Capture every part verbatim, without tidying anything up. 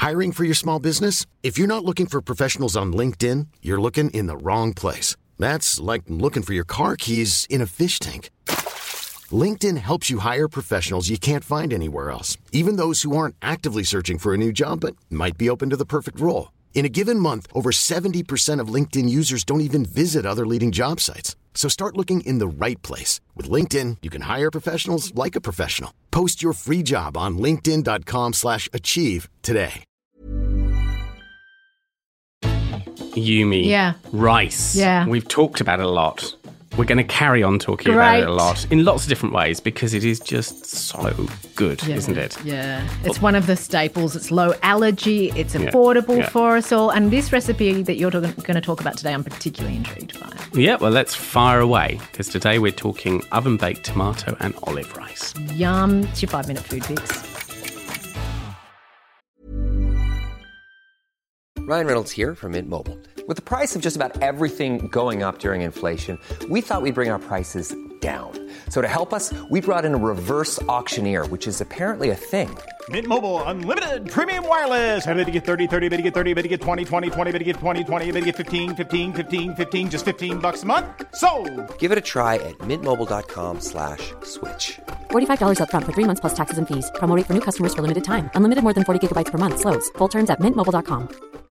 Hiring for your small business? If you're not looking for professionals on LinkedIn, you're looking in the wrong place. That's like looking for your car keys in a fish tank. LinkedIn helps you hire professionals you can't find anywhere else, even those who aren't actively searching for a new job but might be open to the perfect role. In a given month, over seventy percent of LinkedIn users don't even visit other leading job sites. So start looking in the right place. With LinkedIn, you can hire professionals like a professional. Post your free job on linkedin.com slash achieve today. Yumi. Yeah. Rice. Yeah. We've talked about it a lot. We're going to carry on talking Great. about it a lot in lots of different ways because it is just so good, Yeah. isn't it? Yeah. It's one of the staples. It's low allergy. It's affordable Yeah. Yeah. for us all. And this recipe that you're going to talk about today, I'm particularly intrigued by. Yeah, well, let's fire away because today we're talking oven-baked tomato and olive rice. Yum. It's your five-minute food fix. Ryan Reynolds here from Mint Mobile. With the price of just about everything going up during inflation, we thought we'd bring our prices down. So to help us, we brought in a reverse auctioneer, which is apparently a thing. Mint Mobile Unlimited Premium Wireless. How to get thirty, thirty, how to get thirty, how to get twenty, twenty, twenty, how to get twenty, twenty, how to get fifteen, fifteen, fifteen, fifteen, just fifteen bucks a month? Sold! Give it a try at mintmobile.com slash switch. forty-five dollars up front for three months plus taxes and fees. Promo rate for new customers for limited time. Unlimited more than forty gigabytes per month. Slows full terms at mint mobile dot com.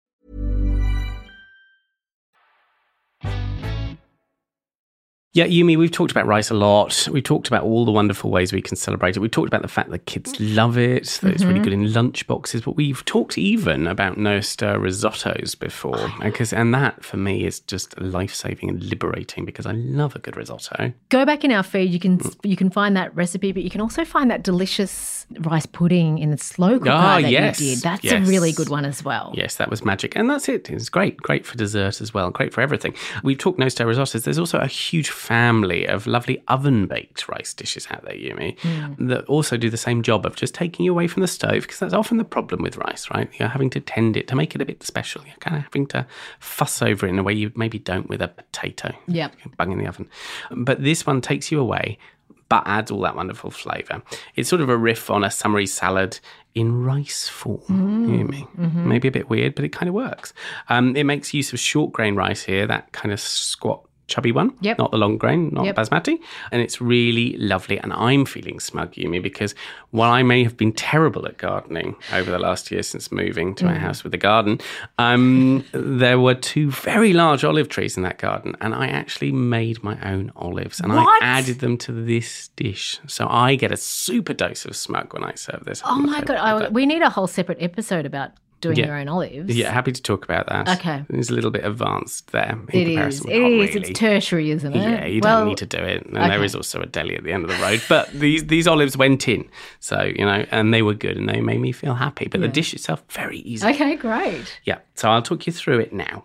Yeah, Yumi, we've talked about rice a lot. We've talked about all the wonderful ways we can celebrate it. We've talked about the fact that kids love it, that mm-hmm. it's really good in lunch boxes. But we've talked even about no-stir risottos before. because, and that, for me, is just life-saving and liberating because I love a good risotto. Go back in our feed. You can you can find that recipe, but you can also find that delicious rice pudding in the slow cooker Ah, that yes. you did. That's yes. a really good one as well. Yes, that was magic. And that's it. It's great. Great for dessert as well. Great for everything. We've talked no-stir risottos. There's also a huge family of lovely oven-baked rice dishes out there, Yumi, mm. that also do the same job of just taking you away from the stove, because that's often the problem with rice, right? You're having to tend it to make it a bit special. You're kind of having to fuss over it in a way you maybe don't with a potato. Yeah. Bung in the oven. But this one takes you away, but adds all that wonderful flavour. It's sort of a riff on a summery salad in rice form, mm. you mean? Mm-hmm. Maybe a bit weird, but it kind of works. Um, it makes use of short grain rice here, that kind of squat, chubby one, yep. not the long grain, not yep. basmati. And it's really lovely. And I'm feeling smug, Yumi, because while I may have been terrible at gardening over the last year since moving to mm. my house with a garden, um, there were two very large olive trees in that garden. And I actually made my own olives. And what? I added them to this dish. So I get a super dose of smug when I serve this. Oh my God. I, we need a whole separate episode about doing yeah. your own olives. Yeah, happy to talk about that. Okay. It's a little bit advanced there. In it comparison is. It with is. really. It's tertiary, isn't it? Yeah, you well, don't need to do it. And okay. there is also a deli at the end of the road. But these these olives went in. So, you know, and they were good and they made me feel happy. But yeah. the dish itself, very easy. Okay, great. Yeah. So I'll talk you through it now.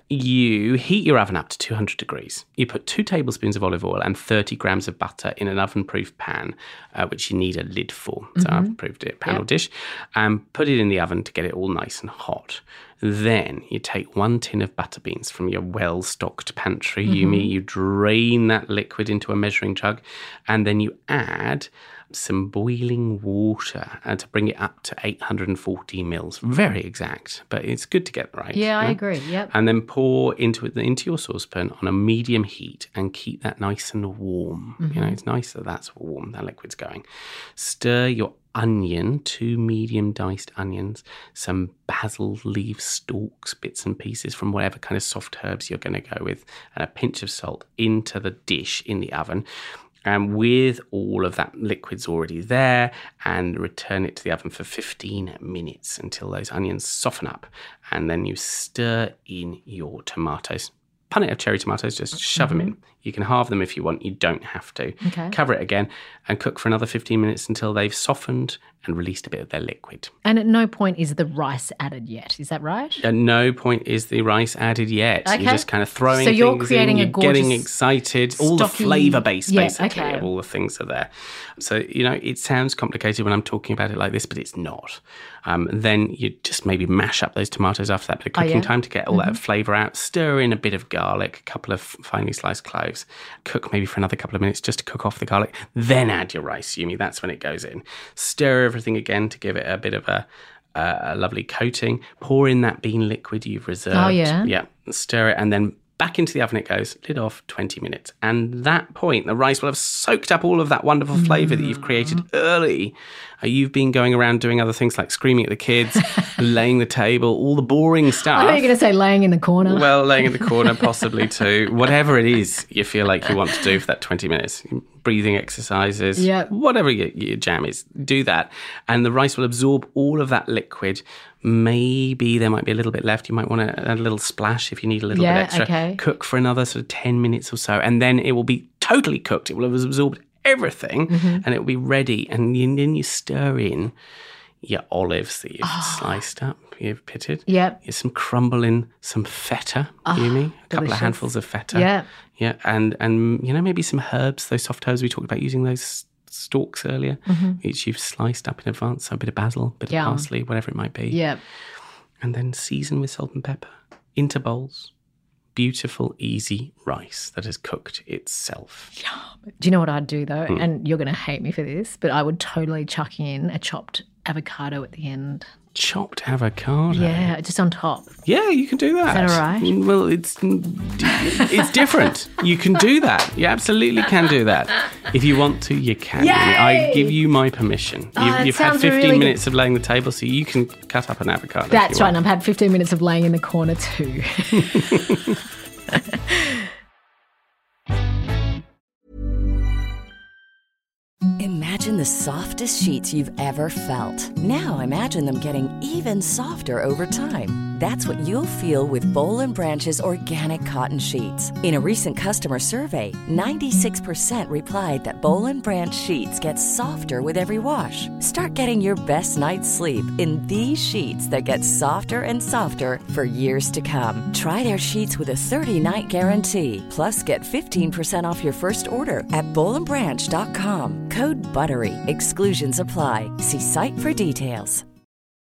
You heat your oven up to two hundred degrees. You put two tablespoons of olive oil and thirty grams of butter in an oven-proof pan, uh, which you need a lid for. So Mm-hmm. I've approved it, pan yep. or dish, and put it in the oven to get it all nice and hot. Then you take one tin of butter beans from your well-stocked pantry, mm-hmm. Yumi. You drain that liquid into a measuring jug, and then you add some boiling water uh, to bring it up to eight hundred forty mils. Very exact, but it's good to get right. Yeah, I know? agree. Yep. And then pour into it into your saucepan on a medium heat and keep that nice and warm. Mm-hmm. You know, it's nice that that's warm, that liquid's going. Stir your onion, two medium diced onions, some basil leaf stalks, bits and pieces from whatever kind of soft herbs you're going to go with, and a pinch of salt into the dish in the oven. And with all of that liquids already there, and return it to the oven for fifteen minutes until those onions soften up. And then you stir in your tomatoes. Punnet of cherry tomatoes, just shove mm-hmm. them in. You can halve them if you want. You don't have to. Okay. Cover it again and cook for another fifteen minutes until they've softened and released a bit of their liquid. And at no point is the rice added yet. Is that right? At no point is the rice added yet. Okay. You're just kind of throwing so you're things creating in. a You're gorgeous getting excited. All the stocky... flavour base, yeah, basically, okay. of all the things are there. So, you know, it sounds complicated when I'm talking about it like this, but it's not. Um, then you just maybe mash up those tomatoes after that bit of cooking oh, yeah? time to get all mm-hmm. that flavour out. Stir in a bit of garlic, a couple of finely sliced cloves. Cook maybe for another couple of minutes just to cook off the garlic. Then add your rice, Yumi. That's when it goes in. Stir everything again to give it a bit of a uh, a lovely coating. Pour in that bean liquid you've reserved. Oh, yeah? Yeah. Stir it and then back into the oven it goes, lid off, twenty minutes. And that point, the rice will have soaked up all of that wonderful flavour mm. that you've created early. Uh, you've been going around doing other things like screaming at the kids, laying the table, all the boring stuff. I thought you were going to say laying in the corner. Well, laying in the corner possibly too. Whatever it is you feel like you want to do for that twenty minutes. Breathing exercises, yep. whatever your, your jam is, do that. And the rice will absorb all of that liquid. Maybe there might be a little bit left. You might want to add a little splash if you need a little yeah, bit extra. Okay. Cook for another sort of ten minutes or so. And then it will be totally cooked. It will have absorbed everything mm-hmm. and it will be ready. And you, then you stir in your olives that you've oh. sliced up, you've pitted. Yep. There's some crumble in some feta, oh, you mean? A couple delicious. of handfuls of feta. Yeah. Yeah, and, and you know, maybe some herbs, those soft herbs we talked about using those stalks earlier, mm-hmm. which you've sliced up in advance. So a bit of basil, a bit Yum. of parsley, whatever it might be. Yeah. And then season with salt and pepper into bowls. Beautiful, easy rice that has cooked itself. Yum. Do you know what I'd do though? Mm. And you're going to hate me for this, but I would totally chuck in a chopped avocado at the end. Chopped avocado? Yeah, just on top. Yeah, you can do that. Is that all right? Well, it's it's different. You can do that. You absolutely can do that. If you want to, you can. Yay! I give you my permission. Oh, you've you've had sounds fifteen really minutes good. of laying the table, so you can cut up an avocado. That's right, and I've had fifteen minutes of laying in the corner too. Imagine the softest sheets you've ever felt. Now imagine them getting even softer over time. That's what you'll feel with Boll and Branch's organic cotton sheets. In a recent customer survey, ninety-six percent replied that Boll and Branch sheets get softer with every wash. Start getting your best night's sleep in these sheets that get softer and softer for years to come. Try their sheets with a thirty-night guarantee. Plus, get fifteen percent off your first order at boll and branch dot com. Code BUTTERY. Exclusions apply. See site for details.